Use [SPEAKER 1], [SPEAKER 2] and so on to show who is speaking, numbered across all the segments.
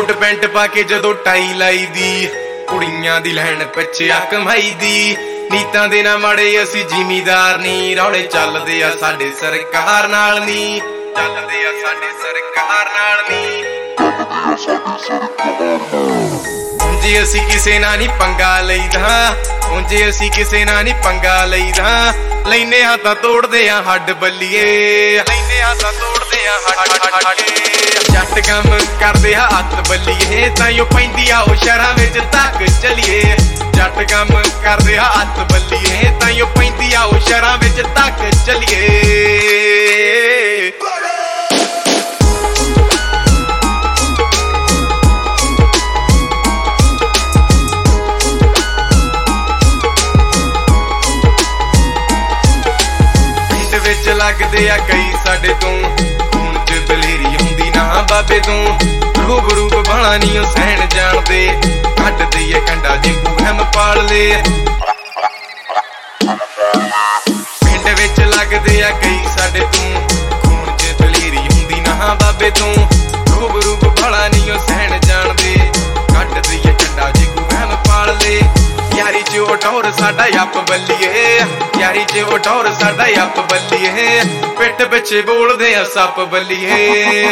[SPEAKER 1] Coat pant ਪਾ ਕੇ ਜਦੋਂ ਟਾਈ ਲਾਈ ਦੀ, ਕੁੜੀਆਂ ਦੀ ਲੈਣ ਪਿੱਛੇ ਆ ਕਮਾਈ ਦੀ। ਨੀਤਾਂ ਦੇ ਨਾ ਮਾੜੇ ਅਸੀਂ ਜ਼ਿਮੀਦਾਰ ਨੀ, ਰੌਲੇ ਚੱਲਦੇ ਆ ਸਾਡੇ ਸਰਕਾਰ ਨਾਲ ਨੀ, ਚੱਲਦੇ ਆ ਸਾਡੇ ਸਰਕਾਰ ਨਾਲ ਨੀ। ਉਂਝੇ ਅਸੀਂ ਕਿਸੇ ਨਾਲ ਨੀ ਪੰਗਾ ਲਈਦਾ, ਉਂਝੇ ਅਸੀਂ ਕਿਸੇ ਨਾਲ ਨੀ ਪੰਗਾ ਲਈਦਾ। ਲੈਨੇ ਹਾਂ ਤਾਂ ਤੋੜਦੇ ਆ ਹੱਡ ਬੱਲੀਏ, ਲੈਨੇ ਹਾਂ ਤਾਂ ਤੋੜਦੇ ਆ ਹੱਡ। ਜੱਟ ਕੰਮ ਕਰਦੇ ਆ ਹੱਥ ਬੱਲੀਏ, ਤਾਈਓ ਪੈਂਦੀ ਆ ਉਹ ਸ਼ਹਿਰਾਂ ਵਿੱਚ ਤੱਕ ਚਲੀਏ। ਜੱਟ ਕੰਮ ਕਰਦੇ ਆ ਹੱਥ ਬੱਲੀਏ, ਤਾਈਓ ਪੈਂਦੀ ਆ ਉਹ ਸ਼ਹਿਰਾਂ ਵਿੱਚ ਤੱਕ ਚਲੀਏ। ਵਿੱਚ ਲੱਗਦੇ ਆ ਕਈ ਸਾਡੇ ਤੋਂ, ਖੂਨ ਚ ਦਲੇਰੀ ਹੁੰਦੀ ਨਾ ਬਾਬੇ ਤੋਂ। ਰੂਪ ਬਾਲਾ ਨੀ ਉਹ ਸਹਿਣ ਜਾਣਦੇ, ਕੱਢ ਦਈਏ ਕੰਡਾ ਜੇ ਹਮ ਪਾਲ ਲੇ। ਪਿੰਡ ਵਿੱਚ ਲੱਗਦੇ ਆ ਕਈ ਸਾਡੇ ਤੋਂ, ਖੂਨ ਚ ਦਲੇਰੀ ਹੁੰਦੀ ਨਾ ਬਾਬੇ ਤੋਂ। ਰੂਪ ਬਾਲਾ ਨੀ ਉਹ ਸਹਿਣ ਜਾਣਦੇ, ਕੱਢ ਦਈਏ ਕੰਡਾ ਜੇ ਹਮ ਪਾਲ ਲੇ। ਯਾਰੀ ਚ ਉਟੌਰ ਸਾਡਾ ਅੱਪ ਬੱਲੀਏ, ਯਾਰੀ ਚ ਉਟੌਰ ਸਾਡਾ ਅੱਪ ਬੱਲੀਏ। ਪਿੱਠ ਪਿੱਛੇ ਬੋਲਦੇ ਆ ਸੱਪ ਬੱਲੀਏ।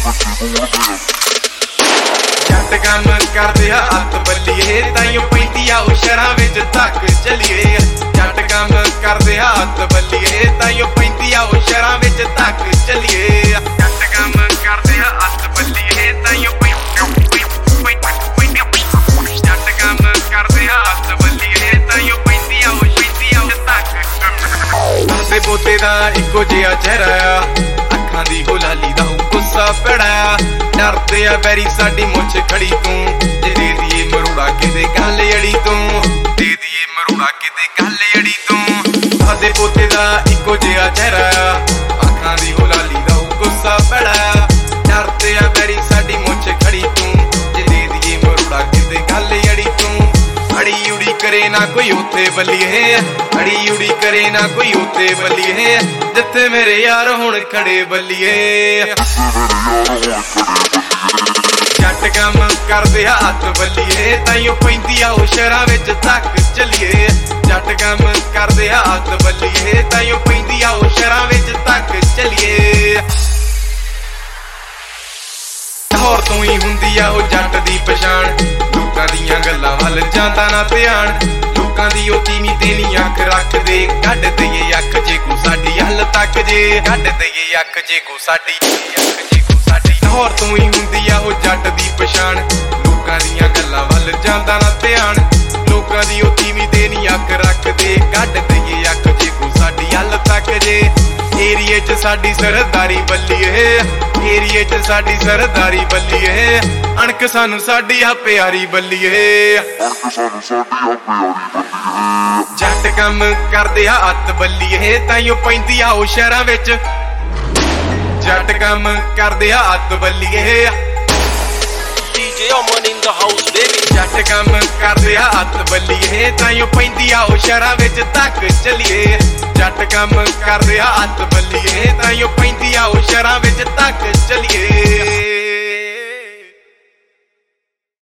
[SPEAKER 1] ਜੱਟ ਕੰਮ ਕਰਦੇ ਆ ਹੱਥ ਬੱਲੀਏ, ਤਾਈਓ ਪੈਂਦੀ ਆ ਉਹ ਸ਼ਹਿਰਾਂ ਵਿੱਚ ਤੱਕ ਚਲੀਏ। ਜੱਟ ਕੰਮ ਕਰਦੇ ਆ ਹੱਥ ਬੱਲੀਏ, ਤਾਈਓ ਪੈਂਦੀ ਆ ਉਹ ਸ਼ਹਿਰਾਂ ਵਿੱਚ ਤੱਕ ਚਲੀਏ। ਜੱਟ ਕੰਮ ਕਰਦੇ ਆ ਹੱਥ ਬੱਲੀਏ, ਤਾਈਓ ਪੋਤੇ ਦਾ ਇੱਕੋ ਜਿਹਾ ਚਿਹਰਾ ਆ, ਅੱਖਾਂ ਦੀ ਗੁਲਾਲੀ ਦਾ ਗੁੱਸਾ ਪੜਾ। ਡਰਦੇ ਆ ਬੈਰੀ ਸਾਡੀ ਮੁੱਛ ਖੜੀ ਤੂੰ, ਜੇ ਦੇ ਦੀਏ ਮਰੋੜਾ ਕਿਤੇ ਗੱਲ ਅੜੀ ਤੂੰ, ਦੇ ਦੀਏ ਮਰੋੜਾ ਕਿਤੇ ਗੱਲ ਅੜੀ ਤੂੰ। ਸਾਡੇ ਪੋਤੇ ਦਾ ਇੱਕੋ ਜਿਹਾ ਚਿਹਰਾ ਆ, ਅੱਖਾਂ ਦੀ ਗੁਲਾਲੀ ਦਾ ਗੁੱਸਾ ਪੜਾ। ਡਰਦੇ ਆ ਬੈਰੀ ਸਾਡੀ ਮੁੱਛ ਖੜੀ ਤੂੰ, ਜੇ ਦੇ ਦੀਏ ਮਰੋੜਾ ਕਿਤੇ ਗੱਲ ਅੜੀ ਤੂੰ। ਅੜੀ ਉੜੀ ਕਰੇ ਨਾ ਕੋਈ ਉੱਥੇ ਬੱਲੀਏ, ਅੜੀ ਉੜੀ ਕਰੇ ਨਾ ਕੋਈ ਉੱਥੇ ਬੱਲੀਏ। ਜਿੱਥੇ ਮੇਰੇ ਯਾਰ ਹੁਣ ਖੜੇ ਬੱਲੀਏ। ਜੱਟ ਕੰਮ ਕਰਦੇ ਆ ਹੱਥ ਬੱਲੀਏ, ਤਾਈਓ ਪੈਂਦੀ ਆ ਉਹ ਸ਼ਹਿਰਾਂ ਵਿੱਚ ਤੱਕ ਚਲੀਏ। ਜੱਟ ਕੰਮ ਕਰਦੇ ਆ ਹੱਥ ਬੱਲੀਏ, ਤਾਈਓ ਪੈਂਦੀ ਆ ਉਹ ਸ਼ਹਿਰਾਂ ਵਿੱਚ ਤੱਕ ਚਲੀਏ। ਲਾਹੌਰ ਤੋਂ ਹੀ ਹੁੰਦੀ ਆ ਉਹ ਜੱਟ ਦੀ ਪਛਾਣ, ਲੋਕਾਂ ਦੀਆਂ ਗੱਲਾਂ ਵੱਲ ਜਾਂਦਾ ਨਾ ਧਿਆਨ। ਲੋਕਾਂ ਦੀ ਉਹ ਤੀਵੀਂ ਤੇ ਨੀ ਅੱਖ ਰੱਖਦੇ, ਕੱਢ ਦਈਏ ਅੱਖ ਜੇ ਕੋ ਸਾਡੀ ਹੱਲ ਤੱਕ ਜੇ, ਕੱਢ ਦਈਏ ਅੱਖ ਜੇ ਕੋ ਸਾਡੀ, ਅੱਖ ਜੇ ਕੋ ਸਾਡੀ। ਲਾਹੌਰ ਤੋਂ ਹੀ ਹੁੰਦੀ ਆ ਉਹ ਜੱਟ ਦੀ ਪਛਾਣ, ਲੋਕਾਂ ਦੀਆਂ ਗੱਲਾਂ ਵੱਲ ਜਾਂਦਾ ਨਾ ਧਿਆਨ। ਲੋਕਾਂ ਦੀ ਉਹ ਤੀਵੀਂ ਤੇ ਨੀ ਅੱਖ ਰੱਖਦੇ, ਕੱਢ ਦਈਏ ਅੱਖ ਜੇ ਕੋ ਸਾਡੀ ਹੱਲ ਤੱਕ ਜੇ। ਏਰੀਏ ਚ ਸਾਡੀ ਸਰਦਾਰੀ ਬੱਲੀਏ, ਏਰੀਏ ਚ ਸਾਡੀ ਸਰਦਾਰੀ ਬੱਲੀਏ। ਅਣਖ ਸਾਨੂੰ ਸਾਡੀ ਆ ਪਿਆਰੀ ਬੱਲੀਏ। ਜੱਟ ਕੰਮ ਕਰਦੇ ਆ ਹੱਥ ਬੱਲੀਏ, ਤਾਈਓ ਪੈਂਦੀ ਆ ਉਹ ਸ਼ਹਿਰਾਂ ਵਿੱਚ। ਜੱਟ ਕੰਮ ਕਰਦੇ ਆ ਹੱਥ ਬੱਲੀਏ।
[SPEAKER 2] DJ Oman in the house baby।
[SPEAKER 1] ਜੱਟ ਕੰਮ ਕਰਦੇ ਆ ਹੱਥ ਬੱਲੀਏ, ਤਾਈਓ ਪੈਂਦੀ ਆ ਉਹ ਸ਼ਹਿਰਾਂ ਵਿੱਚ ਤੱਕ ਚਲੀਏ। ਜੱਟ ਕੰਮ ਕਰਦੇ ਆ ਹੱਥ ਬੱਲੀਏ, ਤਾਈਓ ਪੈਂਦੀ ਆ ਉਹ ਸ਼ਹਿਰਾਂ ਵਿੱਚ ਤੱਕ ਚਲੀਏ।